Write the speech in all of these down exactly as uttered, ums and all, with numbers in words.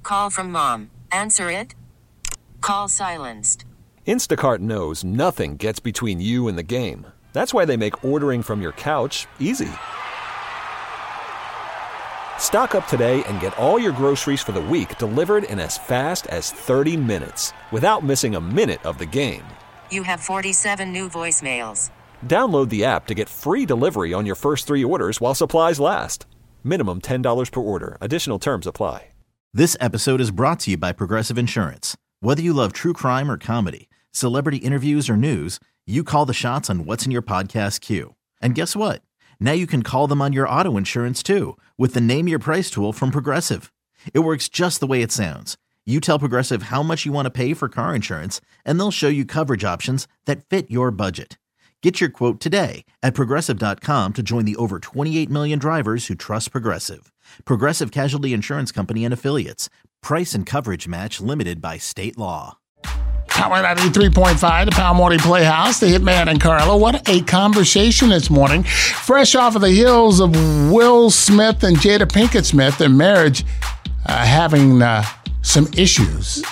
Call from mom. Answer it. Call silenced. Instacart knows nothing gets between you and the game. That's why they make ordering from your couch easy. Stock up today and get all your groceries for the week delivered in as fast as thirty minutes without missing a minute of the game. You have forty-seven new voicemails. Download the app to get free delivery on your first three orders while supplies last. Minimum ten dollars per order. Additional terms apply. This episode is brought to you by Progressive Insurance. Whether you love true crime or comedy, celebrity interviews or news, you call the shots on what's in your podcast queue. And guess what? Now you can call them on your auto insurance too with the Name Your Price tool from Progressive. It works just the way it sounds. You tell Progressive how much you want to pay for car insurance, and they'll show you coverage options that fit your budget. Get your quote today at Progressive dot com to join the over twenty-eight million drivers who trust Progressive. Progressive Casualty Insurance Company and Affiliates. Price and coverage match limited by state law. Power ninety-three point five, the Power Morning Playhouse, the Hitman and Carla. What a conversation this morning. Fresh off of the heels of Will Smith and Jada Pinkett Smith, their marriage uh, having uh, some issues.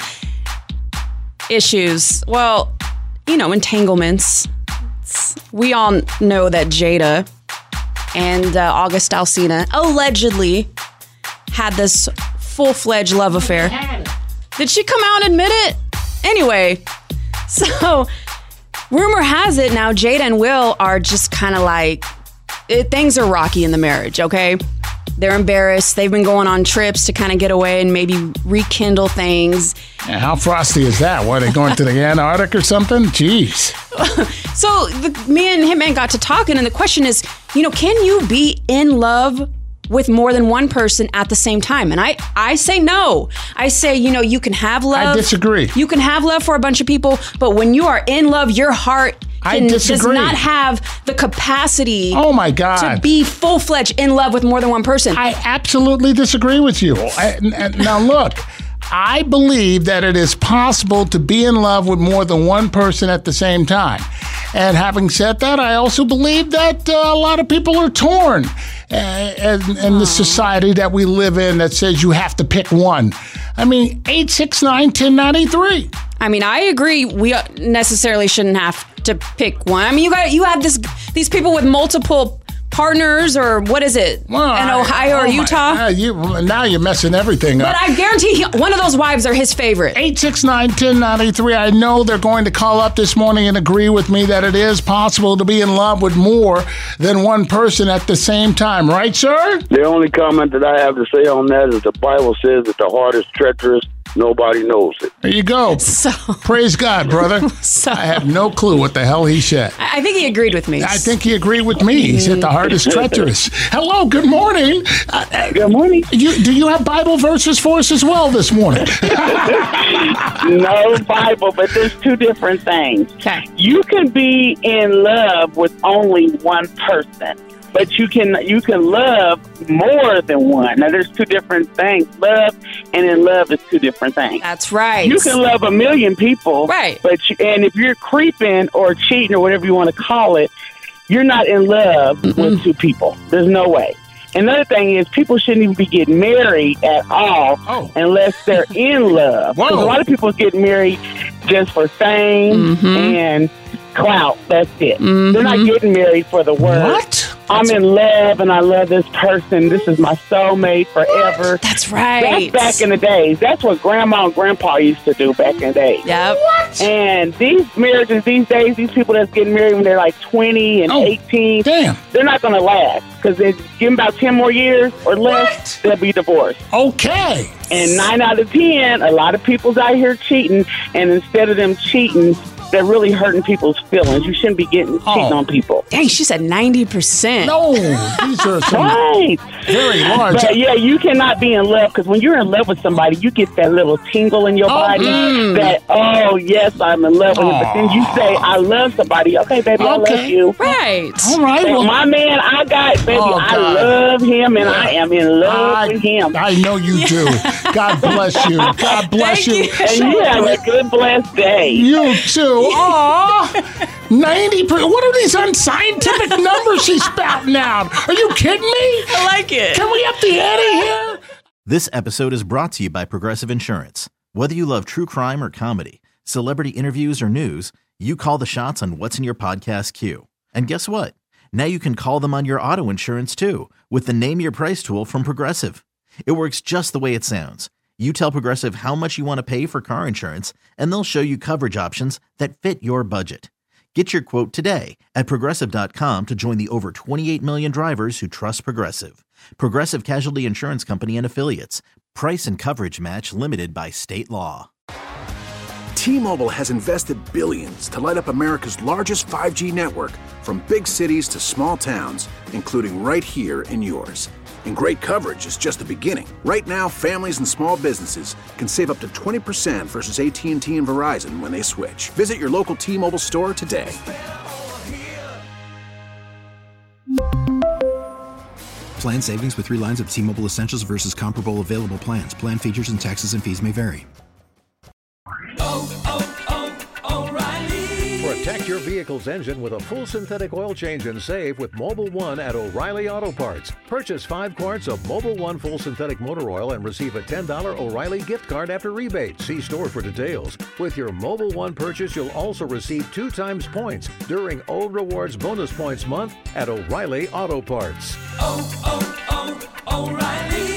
Issues. Well, you know, entanglements. We all know that Jada and uh, August Alsina allegedly had this full-fledged love affair. Did she come out and admit it? Anyway, so rumor has it now Jada and Will are just kind of like, it, things are rocky in the marriage, okay? They're embarrassed. They've been going on trips to kind of get away and maybe rekindle things. Yeah, how frosty is that? What, are they going to the Antarctic or something? Jeez. So the, me and Hitman got to talking, and the question is, you know, can you be in love with more than one person at the same time? And I, I say no. I say, you know, you can have love. I disagree. You can have love for a bunch of people, but when you are in love, your heart can, does not have the capacity oh my God. to be full-fledged in love with more than one person. I absolutely disagree with you. I, now look, I believe that it is possible to be in love with more than one person at the same time. And having said that, I also believe that uh, a lot of people are torn uh, in, in the society that we live in that says you have to pick one. I mean, eight six nine, one zero nine three. I mean, I agree. We necessarily shouldn't have to pick one. I mean, you got you had this these people with multiple partners, or what is it? Well, in Ohio I, oh or Utah? My, uh, you, now you're messing everything up. But I guarantee he, one of those wives are his favorite. eight six nine, one zero nine three. I know they're going to call up this morning and agree with me that it is possible to be in love with more than one person at the same time. Right, sir? The only comment that I have to say on that is the Bible says that the heart is treacherous. Nobody knows it. There you go. So, praise God, brother. So, I have no clue what the hell he said. I think he agreed with me. I think he agreed with me. He said the heart is treacherous. Hello, good morning. Uh, good morning. You, do you have Bible verses for us as well this morning? No Bible, but there's two different things. Okay. You can be in love with only one person, but you can you can love more than one. Now, there's two different things. Love and in love is two different things. That's right. You can love a million people, right? But you, and if you're creeping or cheating or whatever you want to call it, you're not in love mm-hmm. with two people. There's no way. Another thing is people shouldn't even be getting married at all oh. unless they're in love. Because a lot of people get married just for fame mm-hmm. and clout. That's it. Mm-hmm. They're not getting married for the word. What? I'm That's in love and I love this person. This is my soulmate forever. What? That's right. That's back in the days. That's what Grandma and Grandpa used to do back in the day. Yep. What? And these marriages these days, these people that's getting married when they're like twenty and oh, eighteen, damn. they're not going to last. Because they give them about ten more years or less, what? They'll be divorced. Okay. And nine out of ten, a lot of people's out here cheating. And instead of them cheating, they're really hurting people's feelings. You shouldn't be getting oh. cheating on people. Dang, she said ninety percent. No, these are some right. very large. But yeah, you cannot be in love, because when you're in love with somebody, you get that little tingle in your oh, body mm. that, oh, yes, I'm in love with you. But then you say, I love somebody. Okay, baby, okay. I love you. Right. All right. So well, my man, I got, baby, oh, I love him, and yeah. I am in love I, with him. I know you yeah. do. God bless you. God bless you. you. And you have a good, blessed day. You too. Aw. ninety percent. What are these unscientific numbers she's spouting out? Are you kidding me? I like it. Can we up the ante here? This episode is brought to you by Progressive Insurance. Whether you love true crime or comedy, celebrity interviews or news, you call the shots on what's in your podcast queue. And guess what? Now you can call them on your auto insurance too with the Name Your Price tool from Progressive. It works just the way it sounds. You tell Progressive how much you want to pay for car insurance, and they'll show you coverage options that fit your budget. Get your quote today at Progressive dot com to join the over twenty-eight million drivers who trust Progressive. Progressive Casualty Insurance Company and Affiliates. Price and coverage match limited by state law. T-Mobile has invested billions to light up America's largest five G network, from big cities to small towns, including right here in yours. And great coverage is just the beginning. Right now, families and small businesses can save up to twenty percent versus A T and T and Verizon when they switch. Visit your local T-Mobile store today. Plan savings with three lines of T-Mobile Essentials versus comparable available plans. Plan features and taxes and fees may vary. Oh, oh, oh, O'Reilly. Protect your vehicle's engine with a full synthetic oil change and save with Mobil one at O'Reilly Auto Parts. Purchase five quarts of Mobil one full synthetic motor oil and receive a ten dollars O'Reilly gift card after rebate. See store for details. With your Mobil one purchase, you'll also receive two times points during O Rewards Bonus Points Month at O'Reilly Auto Parts. Oh, oh, oh, O'Reilly